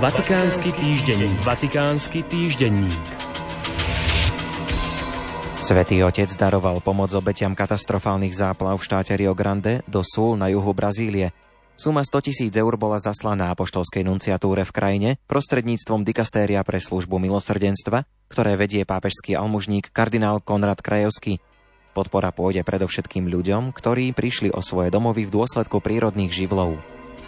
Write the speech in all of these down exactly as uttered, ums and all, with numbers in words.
Vatikánsky týždenník. Vatikánsky týždenník. Svätý Otec daroval pomoc obetiam katastrofálnych záplav v štáte Rio Grande do Sul na juhu Brazílie. Suma sto tisíc eur bola zaslaná apoštolskej nunciatúre v krajine prostredníctvom dikastéria pre službu milosrdenstva, ktoré vedie pápežský almužník kardinál Konrad Krajewski. Podpora pôjde predovšetkým ľuďom, ktorí prišli o svoje domovy v dôsledku prírodných živlov.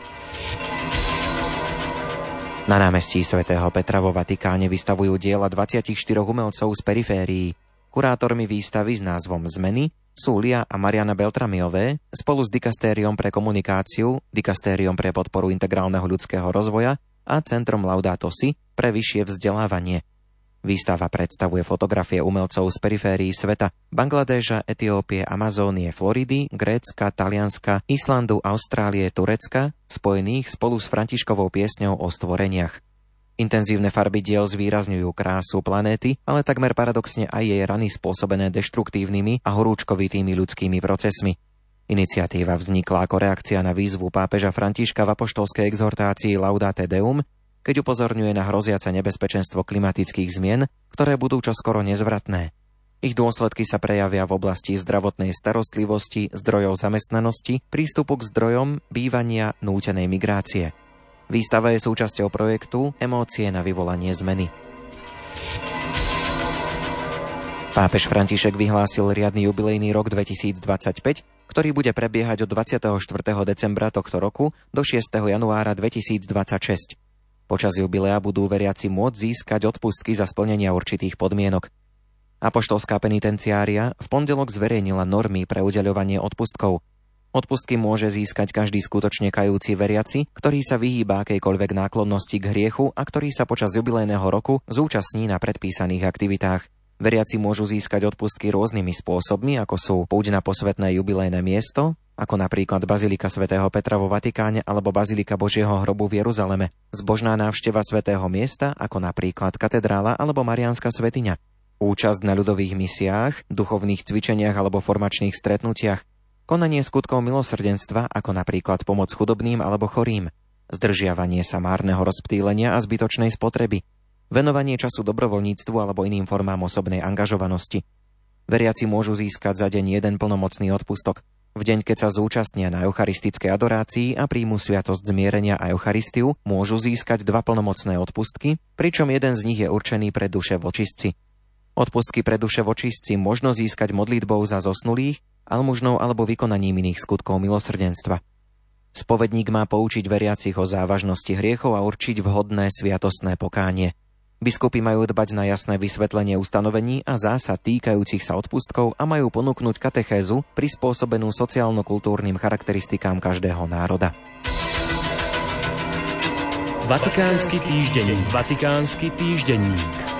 Na námestí svätého Petra vo Vatikáne vystavujú diela dvadsaťštyri umelcov z periférií. Kurátormi výstavy s názvom Zmeny sú Lia a Mariana Beltramiové spolu s dikastériom pre komunikáciu, dikastériom pre podporu integrálneho ľudského rozvoja a Centrom Laudato Si pre vyššie vzdelávanie. Výstava predstavuje fotografie umelcov z periférií sveta: Bangladéša, Etiópie, Amazónie, Floridy, Grécka, Talianska, Islandu, Austrálie, Turecka, spojených spolu s Františkovou piesňou o stvoreniach. Intenzívne farby diel zvýrazňujú krásu planéty, ale takmer paradoxne aj jej rany spôsobené deštruktívnymi a horúčkovitými ľudskými procesmi. Iniciatíva vznikla ako reakcia na výzvu pápeža Františka v apoštolskej exhortácii Laudate Deum, keď upozorňuje na hroziace nebezpečenstvo klimatických zmien, ktoré budú čoskoro nezvratné. Ich dôsledky sa prejavia v oblasti zdravotnej starostlivosti, zdrojov zamestnanosti, prístupu k zdrojom, bývania, nútenej migrácie. Výstava je súčasťou projektu Emócie na vyvolanie zmeny. Pápež František vyhlásil riadny jubilejný rok dvetisícdvadsaťpäť, ktorý bude prebiehať od dvadsiateho štvrtého decembra tohto roku do šiesteho januára dvetisícdvadsaťšesť. Počas jubilea budú veriaci môcť získať odpustky za splnenia určitých podmienok. Apoštolská penitenciária v pondelok zverejnila normy pre udeľovanie odpustkov. Odpustky môže získať každý skutočne kajúci veriaci, ktorý sa vyhýba akejkoľvek náklonnosti k hriechu a ktorý sa počas jubilejného roku zúčastní na predpísaných aktivitách. Veriaci môžu získať odpustky rôznymi spôsobmi, ako sú púť na posvätné jubilejné miesto, ako napríklad Bazilika svätého Petra vo Vatikáne alebo Bazilika Božieho hrobu v Jeruzaleme, zbožná návšteva svätého miesta, ako napríklad katedrála alebo Mariánska svätyňa, účasť na ľudových misiách, duchovných cvičeniach alebo formačných stretnutiach, konanie skutkov milosrdenstva, ako napríklad pomoc chudobným alebo chorým, zdržiavanie sa márneho rozptýlenia a zbytočnej spotreby, venovanie času dobrovoľníctvu alebo iným formám osobnej angažovanosti. Veriaci môžu získať za deň jeden plnomocný odpustok. V deň, keď sa zúčastnia na eucharistickej adorácii a príjmu sviatosť zmierenia a Eucharistiu, môžu získať dva plnomocné odpustky, pričom jeden z nich je určený pre duše vočistci. Odpustky pre duše vočistci možno získať modlitbou za zosnulých, almužnou alebo vykonaním iných skutkov milosrdenstva. Spovedník má poučiť veriacich o závažnosti hriechov a určiť vhodné sviatostné pokánie. Biskupy majú dbať na jasné vysvetlenie ustanovení a zásad týkajúcich sa odpustkov a majú ponúknuť katechézu prispôsobenú sociálno-kultúrnym charakteristikám každého národa. Vatikánsky týždenník. Vatikánsky týždenník.